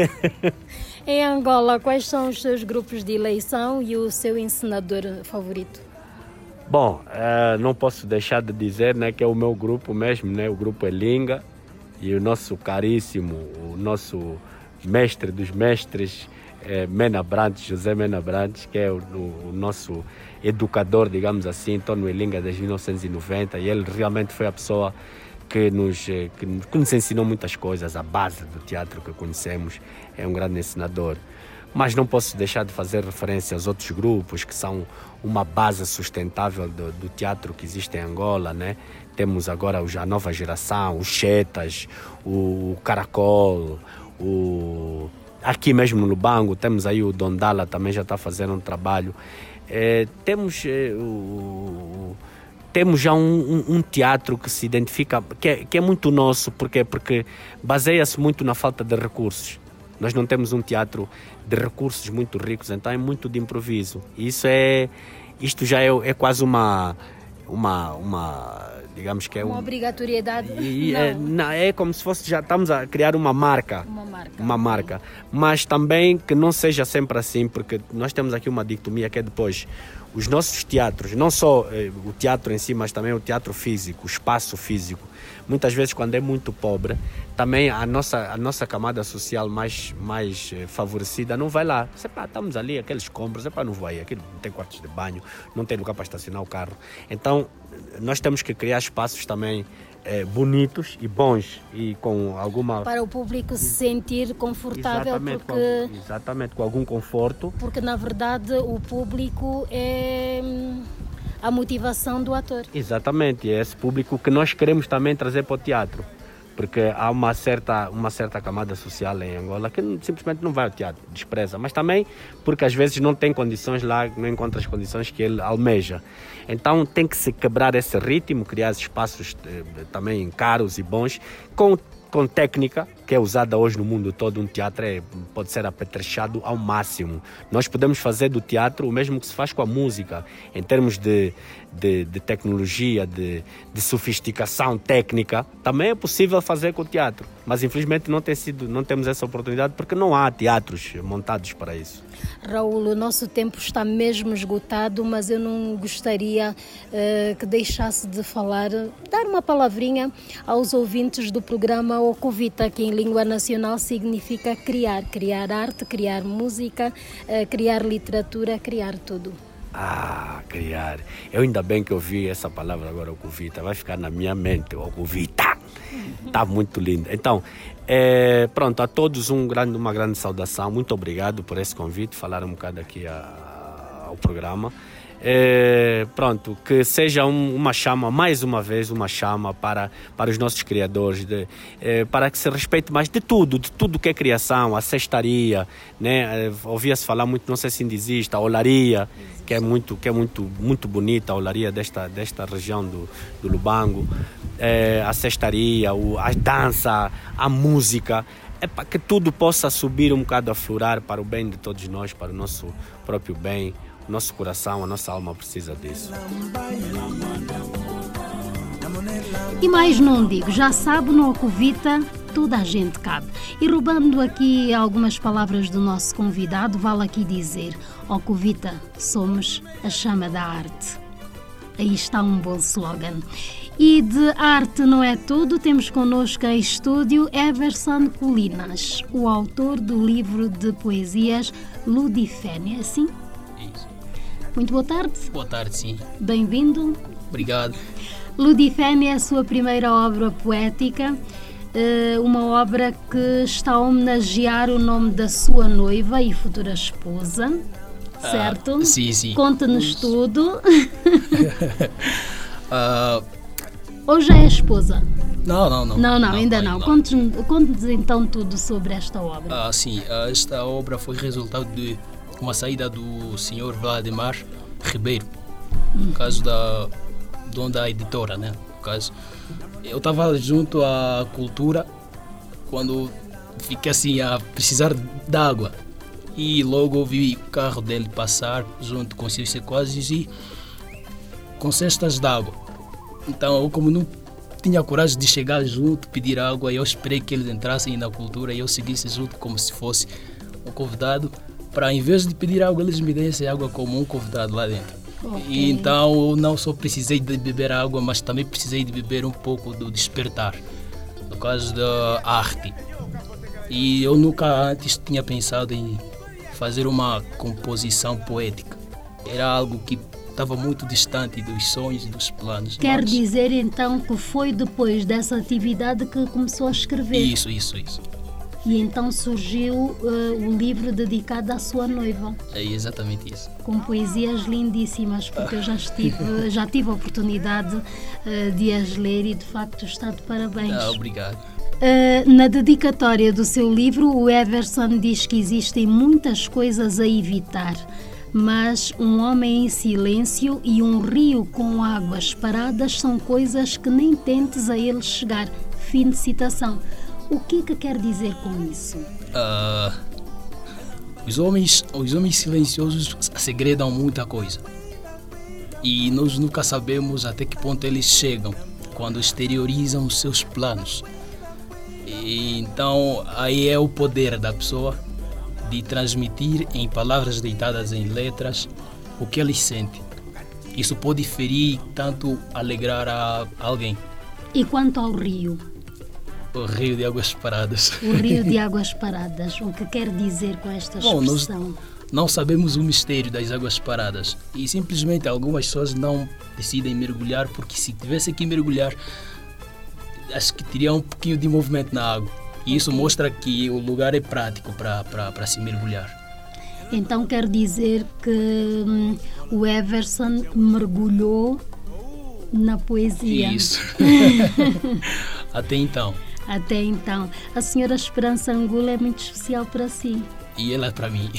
Em Angola, quais são os seus grupos de eleição e o seu encenador favorito? Bom, uh, não posso deixar de dizer, né, que é o meu grupo mesmo, né, o grupo Elinga, e o nosso caríssimo, o nosso mestre dos mestres, é, Mena Brantes, José Mena Brantes, que é o, o, o nosso educador, digamos assim, estou no Elinga desde mil novecentos e noventa, e ele realmente foi a pessoa que nos, que, que nos ensinou muitas coisas, a base do teatro que conhecemos, é um grande ensinador. Mas não posso deixar de fazer referência aos outros grupos que são uma base sustentável do, do teatro que existe em Angola, né? Temos agora a nova geração, os Chetas, o Caracol, o... aqui mesmo no Lubango temos aí o Dondala, também já está fazendo um trabalho. É, temos, é, o... temos já um, um, um teatro que se identifica, que é, que é muito nosso, porque, porque baseia-se muito na falta de recursos. Nós não temos um teatro de recursos muito ricos, então é muito de improviso. E isso é, isto já é, é quase uma, uma, uma digamos que é uma um, obrigatoriedade. e, não. É, não, é como se fosse, já estamos a criar uma marca, uma marca, uma marca, mas também que não seja sempre assim, porque nós temos aqui uma dicotomia que é depois os nossos teatros, não só eh, o teatro em si, mas também o teatro físico, o espaço físico. Muitas vezes, quando é muito pobre, também a nossa, a nossa camada social mais, mais eh, favorecida não vai lá. Sepa, estamos ali, aqueles compras, sepa, não vai, aqui não tem quartos de banho, não tem lugar para estacionar o carro. Então, nós temos que criar espaços também eh, bonitos e bons e com alguma... Para o público se sentir confortável, exatamente, porque... Com, exatamente, com algum conforto. Porque, na verdade, o público é... a motivação do ator. Exatamente, é esse público que nós queremos também trazer para o teatro, porque há uma certa, uma certa camada social em Angola que simplesmente não vai ao teatro, despreza, mas também porque às vezes não tem condições lá, não encontra as condições que ele almeja. Então tem que se quebrar esse ritmo, criar espaços eh, também caros e bons, com com técnica, que é usada hoje no mundo todo. Um teatro é, pode ser apetrechado ao máximo. Nós podemos fazer do teatro o mesmo que se faz com a música, em termos de, de, de tecnologia, de, de sofisticação técnica. Também é possível fazer com o teatro, mas infelizmente não, tem sido, não temos essa oportunidade porque não há teatros montados para isso. Raul, o nosso tempo está mesmo esgotado, mas eu não gostaria uh, que deixasse de falar, dar uma palavrinha aos ouvintes do programa Ocuvita, que em língua nacional significa criar, criar arte, criar música, uh, criar literatura, criar tudo. Ah, criar. Eu ainda bem que ouvi essa palavra agora, Ocuvita, vai ficar na minha mente, Ocuvita. Está muito lindo. Então, é, pronto, a todos um grande, uma grande saudação. Muito obrigado por esse convite, falar um bocado aqui a, ao programa. É, pronto, que seja um, uma chama, mais uma vez uma chama para, para os nossos criadores, de, é, para que se respeite mais de tudo, de tudo que é criação, a cestaria, né? É, ouvia-se falar muito, não sei se ainda existe, a olaria, que é muito, que é muito, muito bonita, a olaria desta, desta região do, do Lubango, é, a cestaria, o, a dança, a música, é para que tudo possa subir um bocado, aflorar para o bem de todos nós, para o nosso próprio bem. Nosso coração, a nossa alma precisa disso. E mais não digo, já sabe, no Ocuvita toda a gente cabe. E roubando aqui algumas palavras do nosso convidado, vale aqui dizer: Ocuvita, somos a chama da arte. Aí está um bom slogan. E de arte não é tudo, temos connosco em estúdio Everson Colinas, o autor do livro de poesias Ludifénia, assim? Isso. Muito boa tarde. Boa tarde, sim. Bem-vindo. Obrigado. Ludifénia é a sua primeira obra poética, uma obra que está a homenagear o nome da sua noiva e futura esposa, certo? Ah, sim, sim. Conte-nos tudo. uh... Ou já é esposa? Não, não, não. Não, não, não ainda não. não. Conte-nos, conte-nos então tudo sobre esta obra. Ah, sim, esta obra foi resultado de uma saída do senhor Vladimir Ribeiro, no caso da dono da editora, né? No caso, eu estava junto à Cultura quando fiquei assim a precisar de água e logo ouvi o carro dele passar junto com seus sequazes e com cestas de água. Então eu, como não tinha coragem de chegar junto, pedir água, eu esperei que eles entrassem na Cultura e eu seguisse junto como se fosse um convidado, para em vez de pedir água, eles me dessem água como um convidado lá dentro. Okay. E então eu não só precisei de beber água, mas também precisei de beber um pouco do despertar, no caso da arte. E eu nunca antes tinha pensado em fazer uma composição poética. Era algo que estava muito distante dos sonhos e dos planos. Quer mas... dizer então que foi depois dessa atividade que começou a escrever? Isso, isso, isso. E então surgiu uh, o livro dedicado à sua noiva. É exatamente isso. Com poesias lindíssimas, porque eu já, estive, já tive a oportunidade uh, de as ler e de facto está de parabéns. Ah, obrigado. Uh, na dedicatória do seu livro, o Everson diz que existem muitas coisas a evitar, mas um homem em silêncio e um rio com águas paradas são coisas que nem tentes a eles chegar. Fim de citação. O que é que quer dizer com isso? Uh, os, homens, os homens silenciosos segredam muita coisa. E nós nunca sabemos até que ponto eles chegam quando exteriorizam os seus planos. E, então, aí é o poder da pessoa de transmitir em palavras deitadas em letras o que ele sente. Isso pode ferir, tanto alegrar a alguém. E quanto ao rio? O rio de águas paradas. O rio de águas paradas. O que quer dizer com esta expressão? Bom, nós não sabemos o mistério das águas paradas. E simplesmente algumas pessoas não decidem mergulhar, porque se tivesse que mergulhar, acho que teria um pouquinho de movimento na água. E isso mostra que o lugar é prático para se mergulhar. Então quer dizer que hum, o Everson mergulhou na poesia. Isso. Até então. Até então. A senhora Esperança Angulo é muito especial para si. E ela é para mim.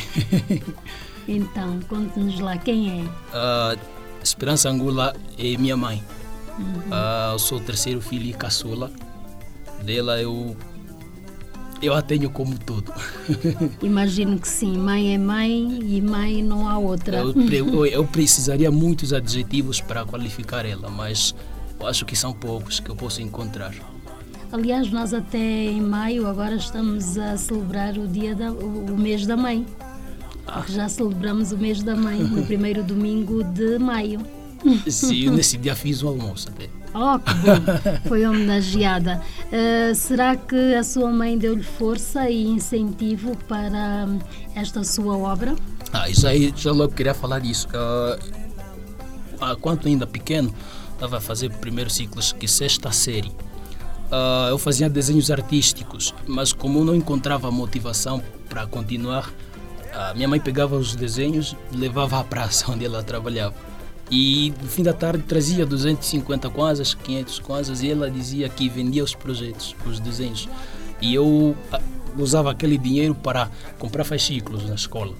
Então, conte-nos lá, quem é? Uh, Esperança Angulo é minha mãe. Uhum. Uh, eu sou o terceiro filho e caçula. Dela eu, eu a tenho como tudo. Imagino que sim. Mãe é mãe e mãe não há outra. Eu, eu, eu precisaria muitos adjetivos para qualificar ela, mas eu acho que são poucos que eu posso encontrar. Aliás, nós até em maio agora estamos a celebrar o, dia da, o, o mês da mãe. Ah. Já celebramos o mês da mãe, no primeiro domingo de maio. Sim, nesse dia fiz o almoço até. Oh, que bom! Foi homenageada. Uh, será que a sua mãe deu-lhe força e incentivo para esta sua obra? Ah, já, já logo queria falar disso. Uh, ah, quando ainda pequeno, estava a fazer o primeiro ciclo, que sexta série. Uh, eu fazia desenhos artísticos, mas como eu não encontrava motivação para continuar, uh, minha mãe pegava os desenhos e levava à praça onde ela trabalhava. E no fim da tarde trazia duzentos e cinquenta kwanzas, quinhentos kwanzas, e ela dizia que vendia os projetos, os desenhos. E eu uh, usava aquele dinheiro para comprar fascículos na escola.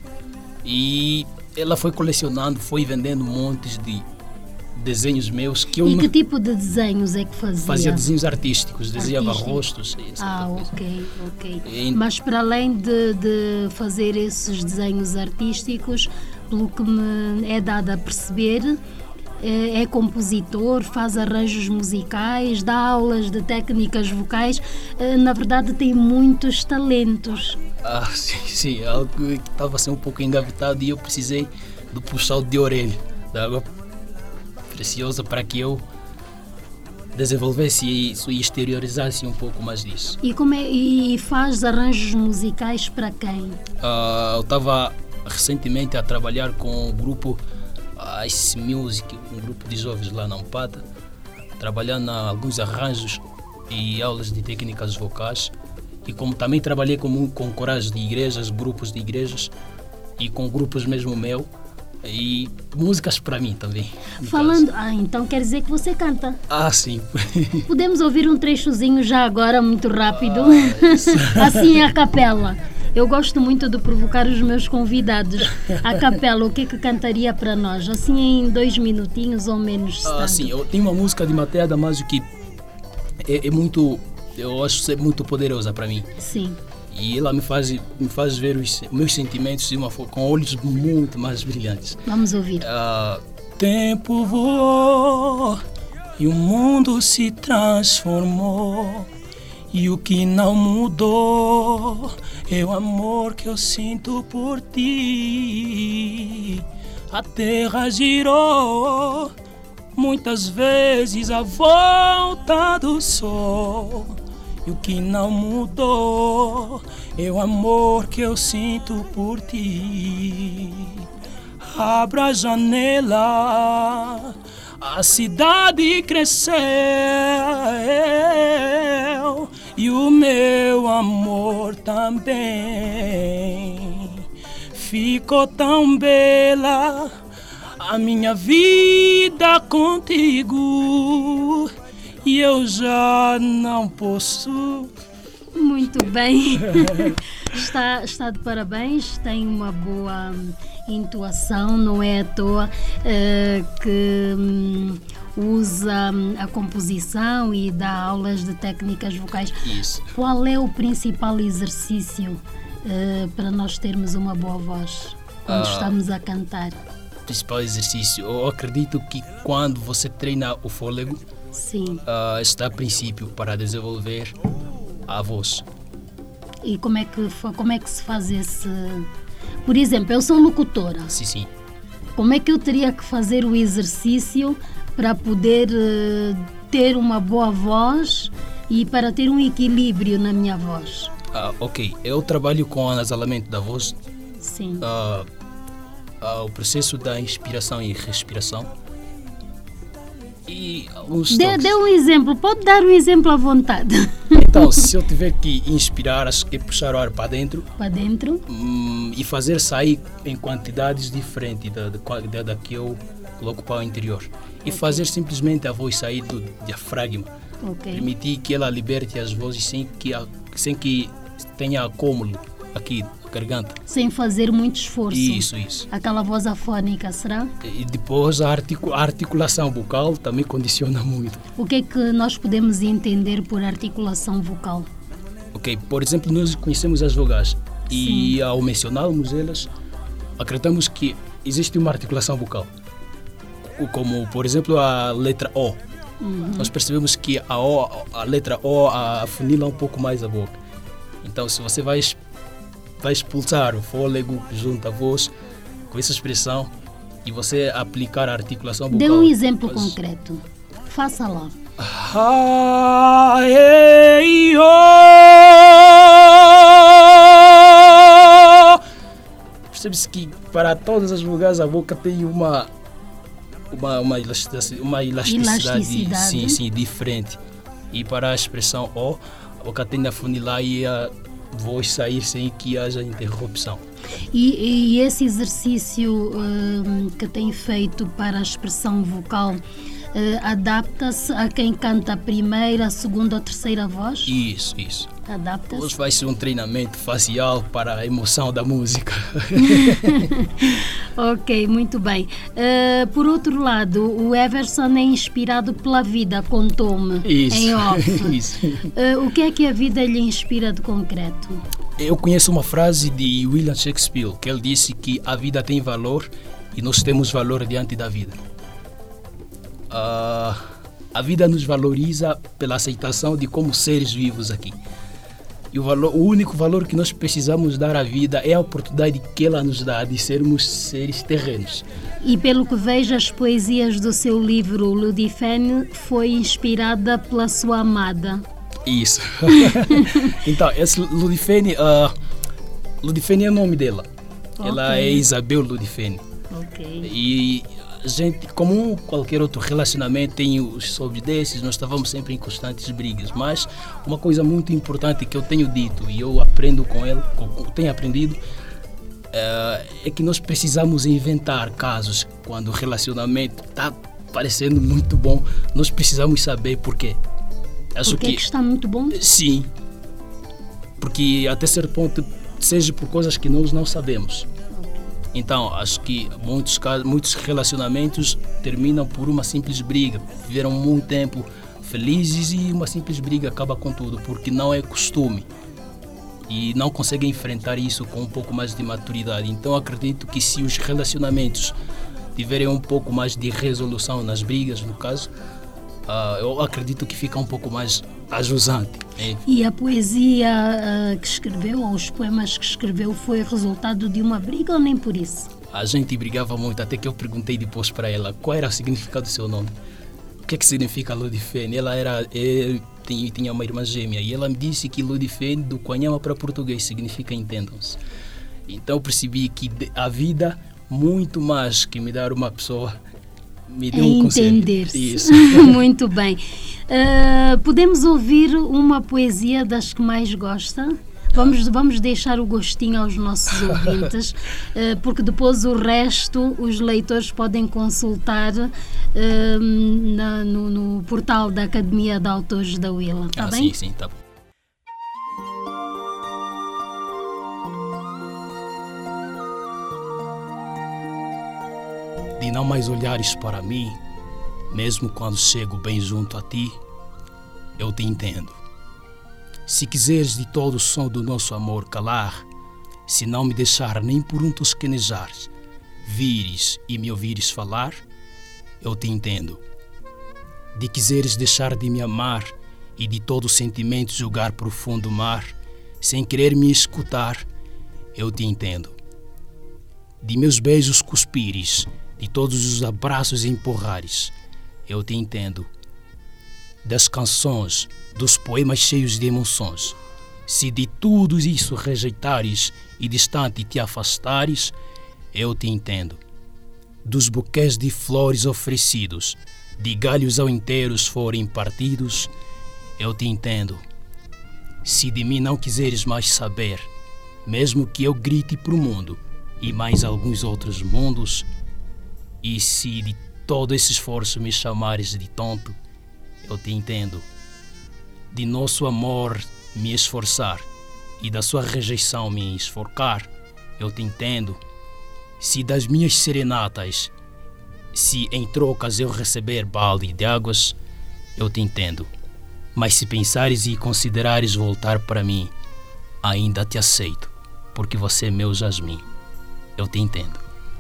E ela foi colecionando, foi vendendo montes de desenhos meus que eu E não... que tipo de desenhos é que fazia? Fazia desenhos artísticos, desenhava Artístico. rostos. Ah, ok, ok. E... Mas para além de, de fazer esses desenhos artísticos, pelo que me é dado a perceber, é, é compositor, faz arranjos musicais, dá aulas de técnicas vocais, na verdade tem muitos talentos. Ah, sim, sim, algo que estava assim um pouco engavetado e eu precisei do puxão de orelha, da água preciosa para que eu desenvolvesse isso e exteriorizasse um pouco mais disso. E, como é, e faz arranjos musicais para quem? Uh, eu estava recentemente a trabalhar com o grupo Ice Music, um grupo de jovens lá na Ampata, trabalhando em alguns arranjos e aulas de técnicas vocais. E como também trabalhei com, com corais de igrejas, grupos de igrejas e com grupos mesmo meu, e músicas para mim também. Falando, ah, então quer dizer que você canta? Ah, sim. Podemos ouvir um trechozinho já agora, muito rápido? Ah, assim a capela. Eu gosto muito de provocar os meus convidados. A capela, o que é que cantaria para nós? Assim em dois minutinhos ou menos? Ah, sim, eu tenho uma música de Matéria Damasio que é, é muito, eu acho ser muito poderosa para mim. Sim. E ela me faz, me faz ver os meus sentimentos de uma forma, com olhos muito mais brilhantes. Vamos ouvir. Uh, tempo voou e o mundo se transformou. E o que não mudou é o amor que eu sinto por ti. A terra girou muitas vezes à volta do sol. E o que não mudou é o amor que eu sinto por ti. Abra a janela, a cidade cresceu e o meu amor também. Ficou tão bela a minha vida contigo. E eu já não posso. Muito bem. está, está de parabéns, tem uma boa intuação, não é à toa uh, que um, usa a composição e dá aulas de técnicas vocais. Isso. Qual é o principal exercício uh, para nós termos uma boa voz quando uh, estamos a cantar? O principal exercício, eu acredito que quando você treina o fôlego, Sim. Uh, está a princípio para desenvolver a voz. E como é que, como é que se faz esse... Por exemplo, eu sou locutora. Sim, sim. Como é que eu teria que fazer o exercício para poder uh, ter uma boa voz e para ter um equilíbrio na minha voz? Uh, ok, eu trabalho com o anasalamento da voz. Sim. Uh, uh, o processo da inspiração e respiração. E alguns dê, dê um exemplo, pode dar um exemplo à vontade. Então, se eu tiver que inspirar, acho que é puxar o ar para dentro. Para dentro. Hum, e fazer sair em quantidades diferentes da, da, da que eu coloco para o interior. E okay. fazer simplesmente a voz sair do diafragma. Okay. Permitir que ela liberte as vozes sem que, sem que tenha acúmulo aqui na garganta. Sem fazer muito esforço. Isso, isso. Aquela voz afônica, será? E depois a, articu- a articulação vocal também condiciona muito. O que é que nós podemos entender por articulação vocal? Ok, por exemplo, nós conhecemos as vogais. E Sim. ao mencionarmos elas, acreditamos que existe uma articulação vocal. Como, por exemplo, a letra O. Uhum. Nós percebemos que a, o, a letra O afunila um pouco mais a boca. Então, se você vai, vai expulsar o fôlego junto à voz, com essa expressão, e você aplicar a articulação vocal... Dê um exemplo mas... concreto. Faça lá. Ah, ei, oh. Percebe-se que para todas as vogais a boca tem uma... Uma, uma, elasticidade, uma elasticidade, elasticidade. Sim, sim, diferente. E para a expressão O, a boca tende a funilar e a voz sair sem que haja interrupção. E, e esse exercício uh, que tem feito para a expressão vocal uh, adapta-se a quem canta a primeira, a segunda ou a terceira voz? Isso, isso. Adapta-se? Hoje vai ser um treinamento facial para a emoção da música. Ok, muito bem. Uh, por outro lado, o Everson é inspirado pela vida, contou-me em off. Isso. Uh, o que é que a vida lhe inspira de concreto? Eu conheço uma frase de William Shakespeare, que ele disse que a vida tem valor e nós temos valor diante da vida. Uh, a vida nos valoriza pela aceitação de como seres vivos aqui. E o, valor, o único valor que nós precisamos dar à vida é a oportunidade que ela nos dá de sermos seres terrenos. E pelo que vejo, as poesias do seu livro Ludifene foi inspirada pela sua amada. Isso. Então, esse Ludifene, uh, Ludifene é o nome dela. Okay. Ela é Isabel Ludifene. Ok. E a gente, como qualquer outro relacionamento, tem os sobres desses, nós estávamos sempre em constantes brigas. Mas uma coisa muito importante que eu tenho dito e eu aprendo com ele, tenho aprendido, uh, é que nós precisamos inventar casos quando o relacionamento está parecendo muito bom. Nós precisamos saber porquê. Acho Porque que, é que está muito bom? Sim. Porque até certo ponto, seja por coisas que nós não sabemos. Então, acho que muitos, muitos relacionamentos terminam por uma simples briga. Viveram muito tempo felizes e uma simples briga acaba com tudo, porque não é costume. E não conseguem enfrentar isso com um pouco mais de maturidade. Então, acredito que se os relacionamentos tiverem um pouco mais de resolução nas brigas, no caso, uh, eu acredito que fica um pouco mais ajusante. É. E a poesia uh, que escreveu, ou os poemas que escreveu, foi resultado de uma briga ou nem por isso? A gente brigava muito, até que eu perguntei depois para ela qual era o significado do seu nome. O que é que significa Ludifene? Ela era, eu tinha, tinha uma irmã gêmea e ela me disse que Ludifene, do Quanhama para português, significa entendam-se. Então eu percebi que a vida, muito mais que me dar uma pessoa, me deu um conselho. Entender-se. Isso. Muito bem. Uh, podemos ouvir uma poesia das que mais gosta? Vamos, vamos deixar o gostinho aos nossos ouvintes, uh, porque depois o resto os leitores podem consultar uh, na, no, no portal da Academia de Autores da Willa. Está ah, bem? Sim, sim, está bom. De não mais olhares para mim, mesmo quando chego bem junto a ti, eu te entendo. Se quiseres de todo o som do nosso amor calar, se não me deixar nem por um tosquenejar, vires e me ouvires falar, eu te entendo. de quiseres deixar de me amar e de todo sentimento jogar profundo mar, sem querer me escutar, eu te entendo. De meus beijos cuspires, de todos os abraços empurrares, eu te entendo. Das canções, dos poemas cheios de emoções, se de tudo isso rejeitares e distante te afastares, eu te entendo. Dos buquês de flores oferecidos, de galhos ao inteiros forem partidos, eu te entendo. Se de mim não quiseres mais saber, mesmo que eu grite pro mundo e mais alguns outros mundos, e se de todo esse esforço me chamares de tonto, eu te entendo. De nosso amor me esforçar e da sua rejeição me esforcar, eu te entendo. Se das minhas serenatas, se em trocas eu receber balde de águas, eu te entendo. Mas se pensares e considerares voltar para mim, ainda te aceito, porque você é meu jasmim. Eu te entendo.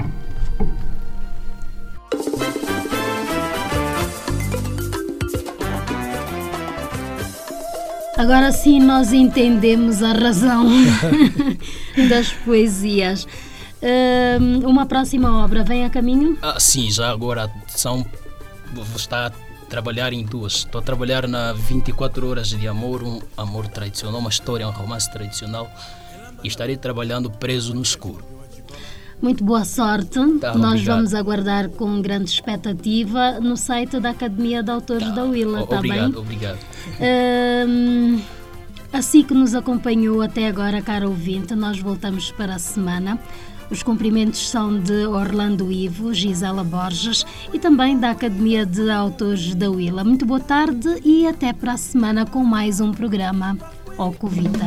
Agora sim nós entendemos a razão das poesias. Uh, uma próxima obra vem a caminho? Ah, sim, já agora são, vou estar a trabalhar em duas. Estou a trabalhar na vinte e quatro horas de amor, um amor tradicional, uma história, um romance tradicional, e estarei trabalhando Preso no Escuro. Muito boa sorte. Tá, Nós obrigado. Vamos aguardar com grande expectativa no site da Academia de Autores Tá. da Willa, está bem? Obrigado, obrigado. Uh, assim que nos acompanhou até agora, caro ouvinte, nós voltamos para a semana. Os cumprimentos são de Orlando Ivo, Gisela Borges e também da Academia de Autores da Willa. Muito boa tarde e até para a semana com mais um programa Ocuvita.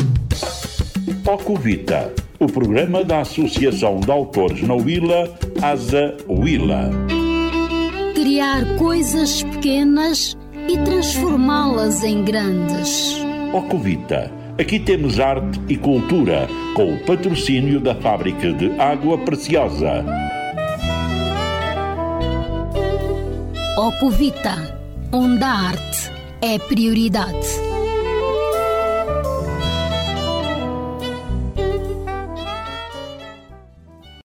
Ocuvita, o programa da Associação de Autores na Willa, Asa Willa. Criar coisas pequenas e transformá-las em grandes. Ocuvita. Aqui temos arte e cultura, com o patrocínio da Fábrica de Água Preciosa. Ocuvita, onde a arte é prioridade.